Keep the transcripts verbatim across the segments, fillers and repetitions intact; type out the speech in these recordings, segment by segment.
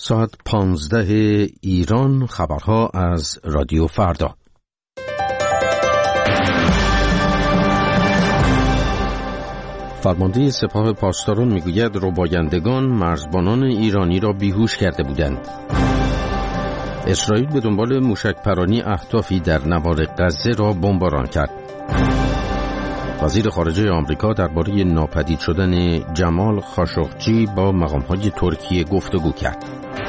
ساعت پانزده ایران، خبرها از رادیو فردا. فرمانده سپاه پاسداران میگوید ربایندگان مرزبانان ایرانی را بیهوش کرده بودند. اسرائیل به دنبال موشک‌پرانی اهدافی در نوار غزه را بمباران کرد. وزیر خارجه آمریکا درباره ناپدید شدن جمال خاشقچی با مقام‌های ترکیه گفتگو کرد.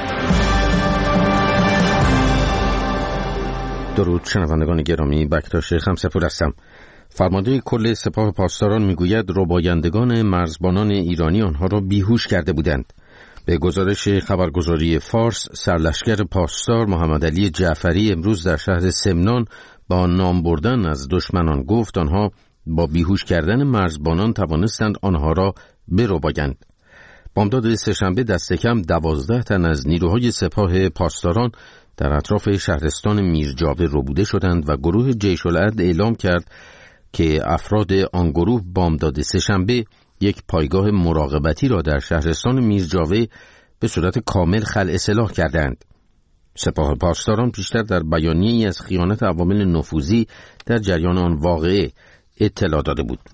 درود شنوندگان گرامی، بکتاش خمسپور هستم. فرمانده کل سپاه پاسداران میگوید ربایندگان مرزبانان ایرانی آنها را بیهوش کرده بودند. به گزارش خبرگزاری فارس، سرلشکر پاسدار محمد علی جعفری امروز در شهر سمنان با نام بردن از دشمنان گفت آنها با بیهوش کردن مرزبانان توانستند آنها را بربایند. بامداد سه‌شنبه دست کم دوازده تن از نیروهای سپاه پاسداران در اطراف شهرستان میرجاوه ربوده شدند و گروه جیش العدل اعلام کرد که افراد آن گروه بامداد سه‌شنبه یک پایگاه مراقبتی را در شهرستان میرجاوه به صورت کامل خلع سلاح کردند. سپاه پاسداران پیشتر در بیانیه‌ای از خیانت عوامل نفوذی در جریان آن واقعه اطلاع داده بود.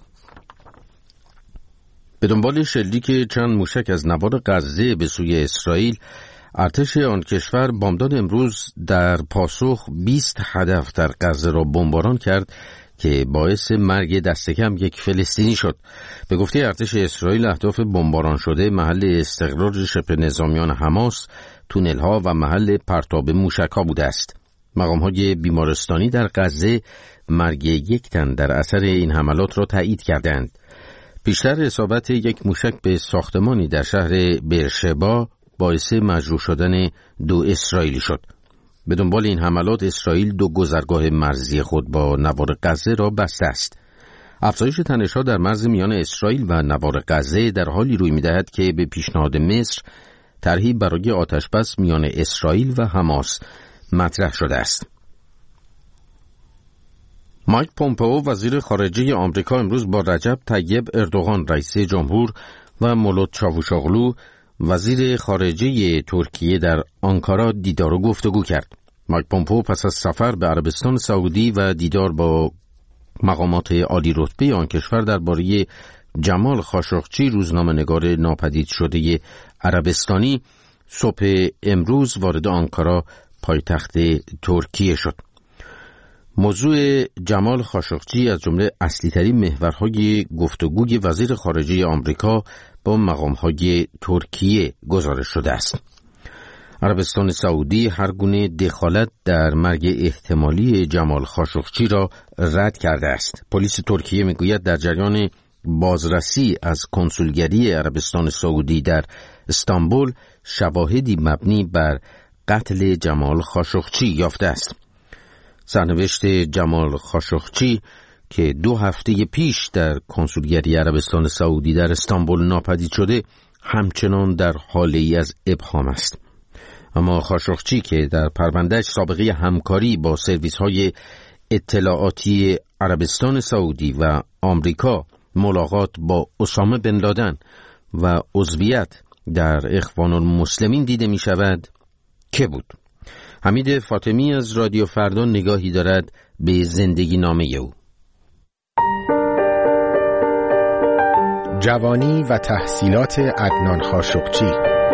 به دنبال شلیک چند موشک از نوار غزه به سوی اسرائیل، ارتش آن کشور بامداد امروز در پاسخ بیست هدف در غزه را بمباران کرد که باعث مرگ دست کم یک فلسطینی شد. به گفته ارتش اسرائیل، اهداف بمباران شده محل استقرار شبه نظامیان حماس، تونل‌ها و محل پرتاب موشک‌ها بوده است. مقام‌های بیمارستانی در غزه مرگ یک تن در اثر این حملات را تایید کردند. پیشتر اصابت یک موشک به ساختمانی در شهر برشبا باعث مجروح شدن دو اسرائیلی شد. به دنبال این حملات اسرائیل دو گذرگاه مرزی خود با نوار غزه را بسته است. افزایش تنش‌ها در مرز میان اسرائیل و نوار غزه در حالی روی می‌دهد که به پیشنهاد مصر طرحی برای آتش‌بس میان اسرائیل و حماس مطرح شده است. مایک پومپئو وزیر خارجه آمریکا امروز با رجب طیب اردوغان رئیس جمهور و مولود چاوشاغلو وزیر خارجه ترکیه در آنکارا دیدار و گفتگو کرد. مایک پومپئو پس از سفر به عربستان سعودی و دیدار با مقامات عالی رتبه آن کشور درباره جمال خاشقچی روزنامه‌نگار ناپدید شده عربستانی صبح امروز وارد آنکارا پایتخت ترکیه شد. موضوع جمال خاشقچی از جمله اصلی ترین محورهای گفتگوی وزیر خارجه آمریکا با مقامهای ترکیه گزارش شده است. عربستان سعودی هر گونه دخالت در مرگ احتمالی جمال خاشقچی را رد کرده است. پلیس ترکیه میگوید در جریان بازرسی از کنسولگری عربستان سعودی در استانبول شواهدی مبنی بر قتل جمال خاشقچی یافته است. سرنوشت جمال خاشقچی که دو هفته پیش در کنسولگری عربستان سعودی در استانبول ناپدید شده همچنان در حالی از ابهام است. اما خاشقچی که در پروندهش سابقه همکاری با سرویس‌های اطلاعاتی عربستان سعودی و آمریکا، ملاقات با اسامه بن لادن و عضویت در اخوان المسلمین دیده می شود، که بود؟ حمید فاطمی از رادیو فردا نگاهی دارد به زندگی نامه او. جوانی و تحصیلات عدنان خاشقچی.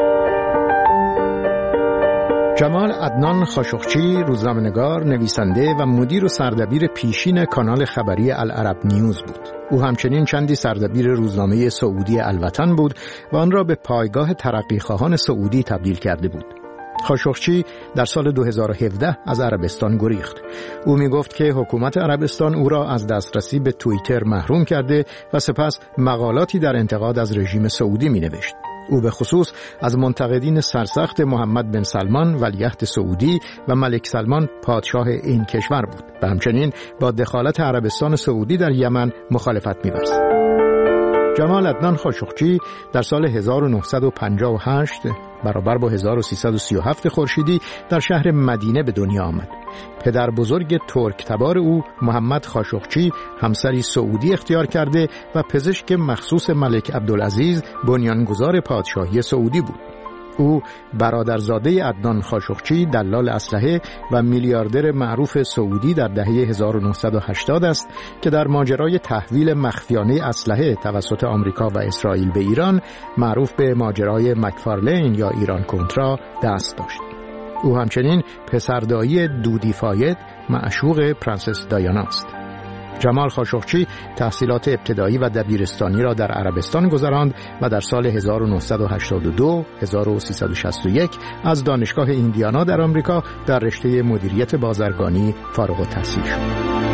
جمال عدنان خاشقچی روزنامه‌نگار، نویسنده و مدیر و سردبیر پیشین کانال خبری العرب نیوز بود. او همچنین چندی سردبیر روزنامه سعودی الوطن بود و آن را به پایگاه ترقیخواهان سعودی تبدیل کرده بود. خاشقچی در سال دو هزار و هفده از عربستان گریخت. او می گفت که حکومت عربستان او را از دسترسی به توییتر محروم کرده و سپس مقالاتی در انتقاد از رژیم سعودی می نوشت. او به خصوص از منتقدین سرسخت محمد بن سلمان ولیعهد سعودی و ملک سلمان پادشاه این کشور بود و همچنین با دخالت عربستان سعودی در یمن مخالفت می‌ورزید. جمال عدنان خاشقچی در سال هزار و نهصد و پنجاه و هشت برابر با هزار و سیصد و سی و هفت خورشیدی در شهر مدینه به دنیا آمد. پدر بزرگ ترک تبار او محمد خاشقچی همسری سعودی اختیار کرده و پزشک مخصوص ملک عبدالعزیز بنیانگذار پادشاهی سعودی بود. او برادرزاده عدنان خاشقچی، دلال اسلحه و میلیاردر معروف سعودی در دهه هزار و نهصد و هشتاد است که در ماجرای تحویل مخفیانه اسلحه توسط آمریکا و اسرائیل به ایران، معروف به ماجرای مکفارلین یا ایران کنترا، دست داشت. او همچنین پسردایی دودی فاید، معشوق پرنسس دایانا است. جمال خاشقچی تحصیلات ابتدایی و دبیرستانی را در عربستان گذراند و در سال هزار و نهصد و هشتاد و دو هزار و سیصد و شصت و یک از دانشگاه ایندیانا در آمریکا در رشته مدیریت بازرگانی فارغ التحصیل شد.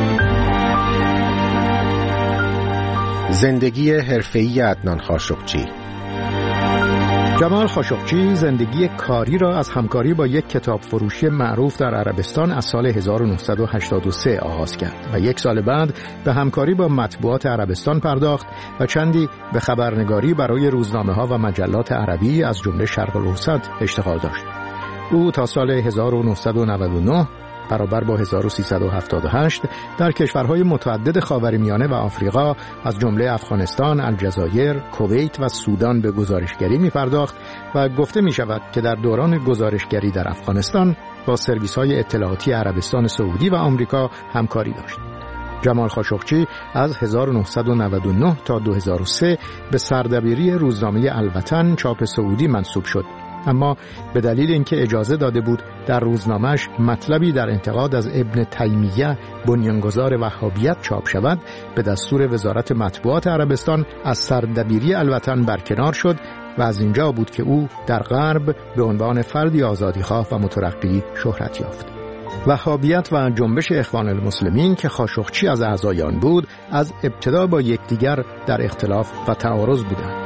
زندگی حرفه‌ای عدنان خاشقچی. جمال خاشقچی زندگی کاری را از همکاری با یک کتاب فروشی معروف در عربستان از سال هزار و نهصد و هشتاد و سه آغاز کرد و یک سال بعد به همکاری با مطبوعات عربستان پرداخت و چندی به خبرنگاری برای روزنامه‌ها و مجلات عربی از جمله شرق الاوسط اشتغال داشت. او تا سال هزار و نهصد و نود و نه برابر با هزار و سیصد و هفتاد و هشت در کشورهای متعدد خاورمیانه و آفریقا از جمله افغانستان، الجزایر، کویت و سودان به گزارشگری می پرداخت و گفته می شود که در دوران گزارشگری در افغانستان با سرویس‌های اطلاعاتی عربستان سعودی و آمریکا همکاری داشت. جمال خاشقچی از هزار و نهصد و نود و نه تا دو هزار و سه به سردبیری روزنامه الوطن چاپ سعودی منصوب شد، اما به دلیل اینکه اجازه داده بود در روزنامه‌اش مطلبی در انتقاد از ابن تیمیه، بنیانگذار وهابیت، چاپ شود، به دستور وزارت مطبوعات عربستان از سردبیری الوطن برکنار شد و از اینجا بود که او در غرب به عنوان فردی آزادیخواه و مترقی شهرت یافت. وهابیت و جنبش اخوان المسلمین که خاشقچی از اعضای آن بود، از ابتدا با یکدیگر در اختلاف و تعارض بودند.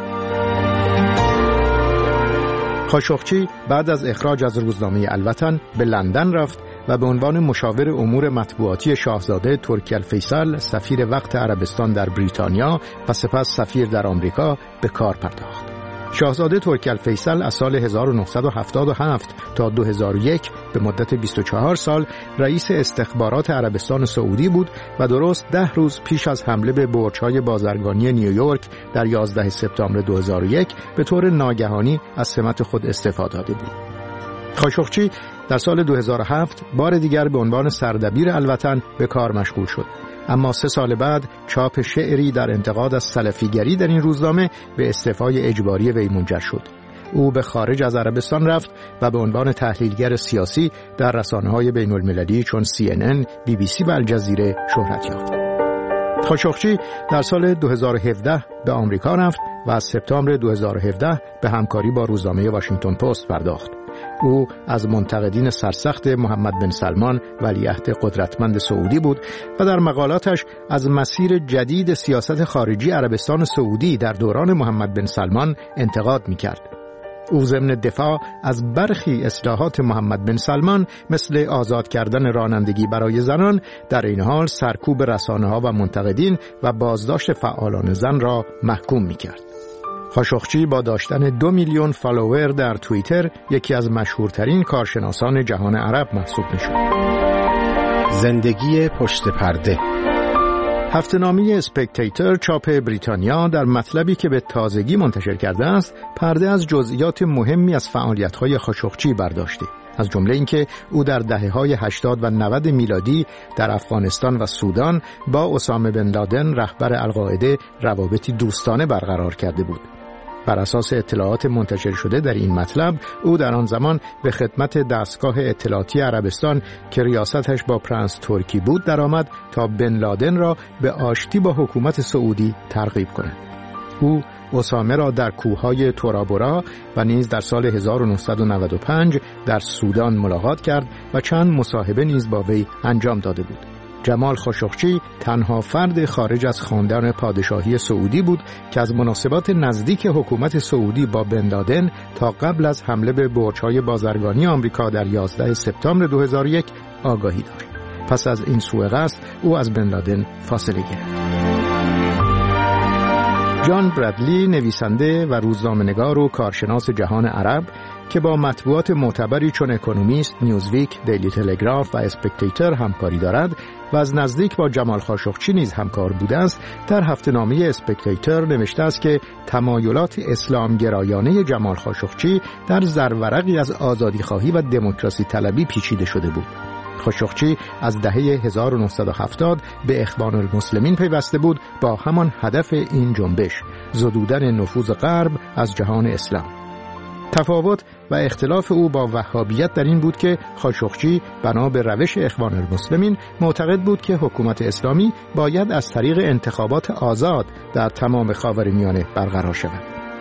خاشقچی بعد از اخراج از روزنامه الوطن به لندن رفت و به عنوان مشاور امور مطبوعاتی شاهزاده ترکی الفیصل، سفیر وقت عربستان در بریتانیا و سپس سفیر در آمریکا به کار پرداخت. شاهزاده ترکی الفیصل از سال هزار و نهصد و هفتاد و هفت تا دو هزار و یک به مدت بیست و چهار سال رئیس استخبارات عربستان سعودی بود و درست ده روز پیش از حمله به برج‌های بازرگانی نیویورک در یازده سپتامبر دو هزار و یک به طور ناگهانی از سمت خود استعفا داده بود. خاشقچی در سال دو هزار و هفت بار دیگر به عنوان سردبیر الوطن به کار مشغول شد، اما سه سال بعد چاپ شعری در انتقاد از سلفیگری در این روزنامه به استعفای اجباری وی منجر شد. او به خارج از عربستان رفت و به عنوان تحلیلگر سیاسی در رسانه‌های بین‌المللی چون سی ان ان، بی بی سی و الجزیره شهرت یافت. خاشقچی در سال دو هزار و هفده به آمریکا رفت و از سپتامبر دو هزار و هفده به همکاری با روزنامه واشنگتن پست پرداخت. او از منتقدین سرسخت محمد بن سلمان ولیعهد قدرتمند سعودی بود و در مقالاتش از مسیر جدید سیاست خارجی عربستان سعودی در دوران محمد بن سلمان انتقاد می‌کرد. او ضمن دفاع از برخی اصلاحات محمد بن سلمان مثل آزاد کردن رانندگی برای زنان، در این حال سرکوب رسانه‌ها و منتقدین و بازداشت فعالان زن را محکوم می‌کرد. خاشقچی با داشتن دو میلیون فالوور در توییتر یکی از مشهورترین کارشناسان جهان عرب محسوب می‌شد. زندگی پشت پرده. هفته‌نامه اسپکتیتور چاپ بریتانیا در مطلبی که به تازگی منتشر کرده است، پرده از جزئیات مهمی از فعالیت‌های خاشقچی برداشته، از جمله اینکه او در دهه‌های هشتاد و نود میلادی در افغانستان و سودان با اسامه بن لادن رهبر القاعده روابطی دوستانه برقرار کرده بود. بر اساس اطلاعات منتشر شده در این مطلب، او در آن زمان به خدمت دستگاه اطلاعاتی عربستان که ریاستش با پرنس ترکی بود درآمد تا بن لادن را به آشتی با حکومت سعودی ترغیب کند. او اسامه را در کوههای تورابورا و نیز در سال هزار و نهصد و نود و پنج در سودان ملاقات کرد و چند مصاحبه نیز با وی انجام داده بود. جمال خاشقچی تنها فرد خارج از خاندان پادشاهی سعودی بود که از مناسبات نزدیک حکومت سعودی با بن لادن تا قبل از حمله به برج‌های بازرگانی آمریکا در یازده سپتامبر دو هزار و یک آگاهی داشت. پس از این سوء قصد او از بن لادن فاصله گرفت. جان برادلی نویسنده و روزنامه‌نگار و کارشناس جهان عرب که با مطبوعات معتبری چون اکونومیست، نیوزویک، دیلی تلگراف و اسپکتیتر همکاری دارد و از نزدیک با جمال خاشقچی نیز همکار بوده است، در هفته‌نامه اسپکتیتر نوشته است که تمایلات اسلام گرایانه جمال خاشقچی در زرورقی از آزادیخواهی و دموکراسی طلبی پیچیده شده بود. خاشقچی از دهه هزار و نهصد و هفتاد به اخوان المسلمین پیوسته بود با همان هدف این جنبش، زدودن نفوذ غرب از جهان اسلام. تفاوت و اختلاف او با وهابیت در این بود که خاشقچی بنا به روش اخوان المسلمین معتقد بود که حکومت اسلامی باید از طریق انتخابات آزاد در تمام خاورمیانه برقرار شود.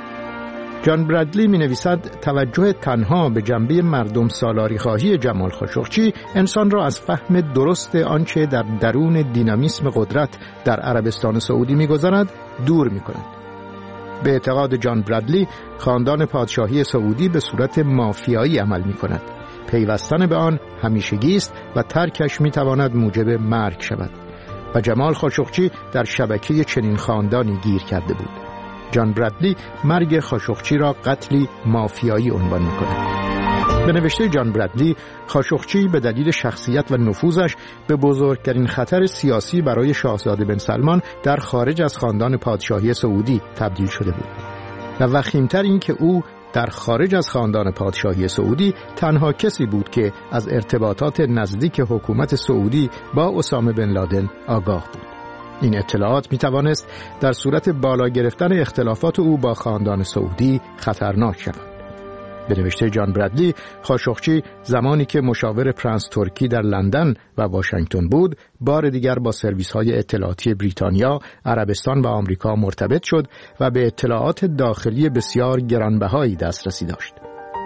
جان برادلی می نویسد توجه تنها به جنبه مردم سالاری خواهی جمال خاشقچی انسان را از فهم درست آنچه در درون دینامیسم قدرت در عربستان سعودی می گذرد دور می کند. به اعتقاد جان برادلی خاندان پادشاهی سعودی به صورت مافیایی عمل می کند. پیوستن به آن همیشگی است و ترکش می تواند موجب مرگ شود و جمال خاشقچی در شبکه چنین خاندانی گیر کرده بود. جان برادلی مرگ خاشقچی را قتلی مافیایی عنوان می‌کند. به نوشته جان برادلی، خاشقچی به دلیل شخصیت و نفوذش به بزرگترین خطر سیاسی برای شاهزاده بن سلمان در خارج از خاندان پادشاهی سعودی تبدیل شده بود. و وخیم‌تر این که او در خارج از خاندان پادشاهی سعودی تنها کسی بود که از ارتباطات نزدیک حکومت سعودی با اسامه بن لادن آگاه بود. این اطلاعات می توانست در صورت بالا گرفتن اختلافات او با خاندان سعودی خطرناک شود. به نوشته جان برادلی، خاشقچی زمانی که مشاور پرنس ترکی در لندن و واشنگتن بود، بار دیگر با سرویس‌های اطلاعاتی بریتانیا، عربستان و آمریکا مرتبط شد و به اطلاعات داخلی بسیار گرانبهایی دسترسی داشت.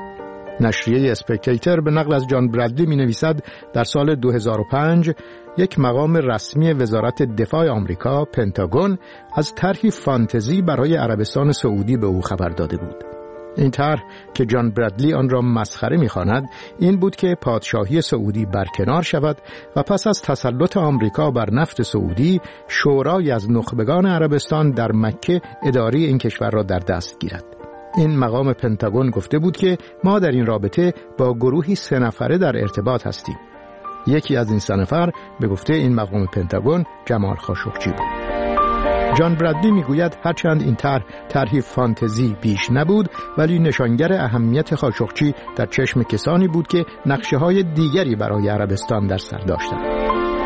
نشریه اسپکتیتر به نقل از جان برادلی می نویسد در سال دو هزار و پنج یک مقام رسمی وزارت دفاع آمریکا، پنتاگون، از طرحی فانتزی برای عربستان سعودی به او خبر داده بود. این طرح که جان برادلی آن را مسخره می‌خواند این بود که پادشاهی سعودی برکنار شود و پس از تسلط آمریکا بر نفت سعودی، شورای از نخبگان عربستان در مکه اداره این کشور را در دست گیرد. این مقام پنتاگون گفته بود که ما در این رابطه با گروهی سه نفره در ارتباط هستیم. یکی از این سه نفر به گفته این مقام پنتاگون جمال خاشقچی بود. جان برادلی میگوید هرچند این طرح طرحی فانتزی بیش نبود، ولی نشانگر اهمیت خاشقچی در چشم کسانی بود که نقشه‌های دیگری برای عربستان در سر داشتند.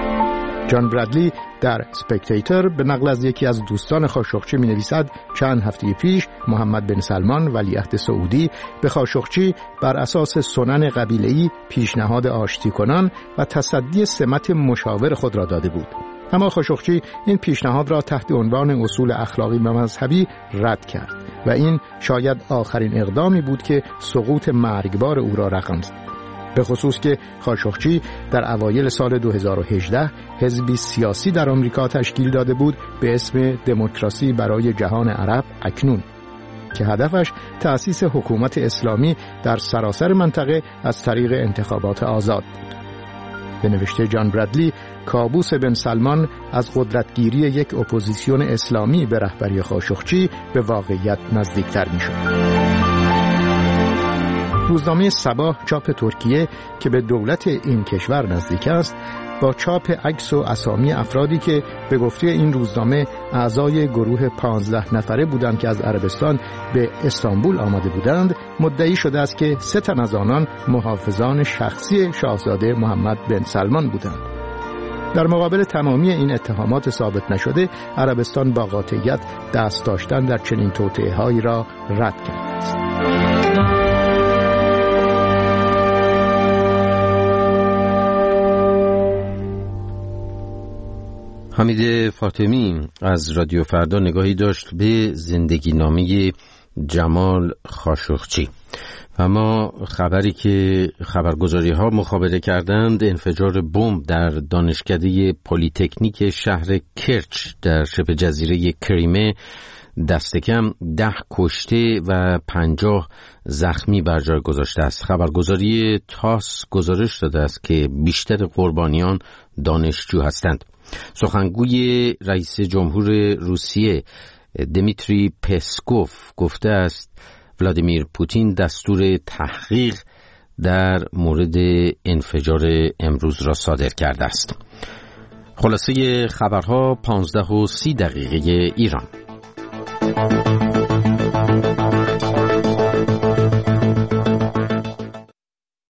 جان برادلی در اسپکتیتر به نقل از یکی از دوستان خاشقچی می نویسد چند هفته پیش محمد بن سلمان ولیعهد سعودی به خاشقچی بر اساس سنن قبیله‌ای پیشنهاد آشتی کنان و تصدی سمت مشاور خود را داده بود. اما خاشقچی این پیشنهاد را تحت عنوان اصول اخلاقی و مذهبی رد کرد و این شاید آخرین اقدامی بود که سقوط مرگبار او را رقم زد. به خصوص که خاشقچی در اوایل سال دو هزار و هجده حزبی سیاسی در آمریکا تشکیل داده بود به اسم دموکراسی برای جهان عرب اکنون که هدفش تأسیس حکومت اسلامی در سراسر منطقه از طریق انتخابات آزاد بود. به نوشته جان برادلی، کابوس بن سلمان از قدرتگیری یک اپوزیسیون اسلامی به رهبری خاشقچی به واقعیت نزدیکتر می‌شد. روزنامه صباح چاپ ترکیه که به دولت این کشور نزدیک است، با چاپ عکس و اسامی افرادی که به گفته این روزنامه اعضای گروه پانزده نفره بودند که از عربستان به استانبول آمده بودند، مدعی شده است که سه تن از آنان محافظان شخصی شاهزاده محمد بن سلمان بودند. در مقابل تمامی این اتهامات ثابت نشده، عربستان با قاطعیت دست داشتن در چنین توطئه‌هایی را رد کرده است. حمید فاطمی از رادیو فردا نگاهی داشت به زندگی نامه جمال خاشقچی و ما خبری که خبرگزاری ها مخابره کردند انفجار بمب در دانشکده پلی‌تکنیک شهر کرچ در شبه جزیره کریمه دست کم ده کشته و پنجاه زخمی بر جای گذاشته است. خبرگزاری تاس گزارش داده است که بیشتر قربانیان دانشجو هستند. سخنگوی رئیس جمهور روسیه دمیتری پسکوف گفته است ولادیمیر پوتین دستور تحقیق در مورد انفجار امروز را صادر کرده است. خلاصه خبرها پانزده و سی دقیقه ایران.